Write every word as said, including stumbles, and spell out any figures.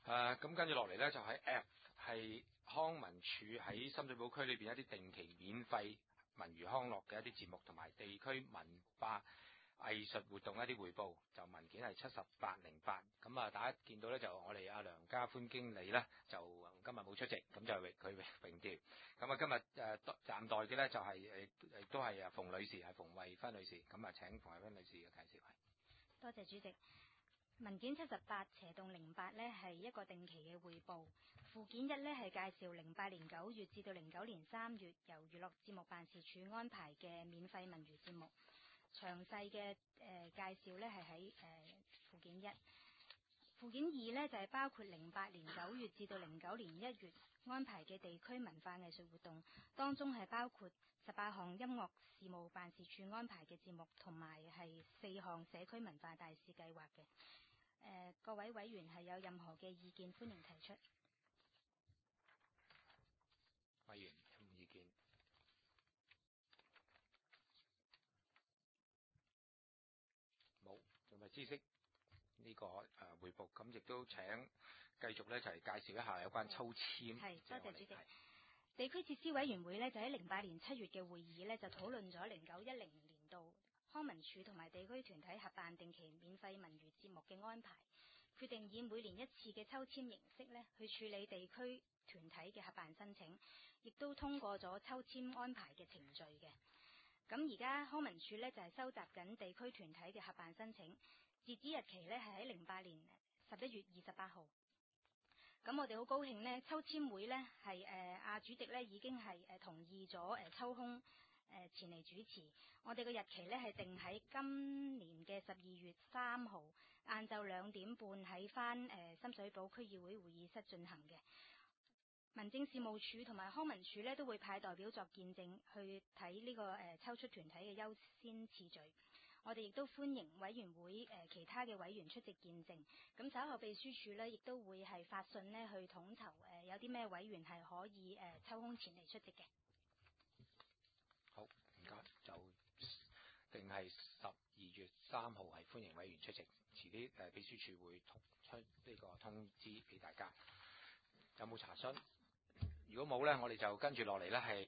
誒咁跟住落嚟咧，就喺 F 係康文署喺深水埗區裏邊一啲定期免費文娛康樂嘅一啲節目同埋地區文化藝術活動一啲彙報，就文件係七十八零八。咁啊，大家見到咧就我哋阿梁家歡經理咧就今日冇出席，咁就係佢榮調。咁啊，今日誒暫代嘅咧就係誒誒都係啊馮女士，係馮慧芬女士。咁啊，請馮慧芬女士嘅介紹係。 多謝主席。文件七十八斜洞零八呢係一個定期嘅彙報，附件一呢係介紹零八年九月至到零九年三月由娛樂節目辦事處安排嘅免費文娛節目，詳細嘅誒、呃、介紹呢係喺誒附件一。附件二呢就係、是、包括零八年九月至到零九年一月安排嘅地區文化藝術活動，當中係包括十八項音樂事務辦事處安排嘅節目，同埋係四項社區文化大使計劃嘅。誒、呃，各位委員係有任何嘅意見，歡迎提出。 委員有冇意見？冇，仲係知識呢、這個誒彙報，咁亦都請繼續咧就係、是、介紹一下有關抽籤。 係，多謝主席。地區設施委員會呢，就喺零八年七月嘅會議呢，就討論咗零九一零年度康文署同埋地區團體合辦定期免費文娛節目嘅安排，決定以每年一次嘅抽籤形式呢去處理地區團體嘅合辦申請，亦都通過咗抽籤安排嘅程序嘅。咁而家康文署呢，就係收集緊地區團體嘅合辦申請，截止日期呢係喺零八年十一月二十八號。咁我哋好高興呢，抽籤會呢係誒阿主席呢已經係誒同意咗誒抽空誒前嚟主持。我哋嘅日期呢係定喺今年嘅十二月三號晏晝兩點半喺翻誒深水埗區議會會議室進行嘅。民政事務處同埋康文署呢都會派代表作見證去睇呢個誒抽出團體嘅優先次序。我哋亦都歡迎委員會誒其他嘅委員出席見證。咁稍後秘書處呢亦都會係發信呢去統籌誒有啲咩委員係可以誒抽空前嚟出席嘅。 好，唔該，就定係十二月三號係歡迎委員出席，遲啲誒秘書處會通出呢個通知俾大家。有冇查詢？如果冇咧，我哋就跟住落嚟咧係。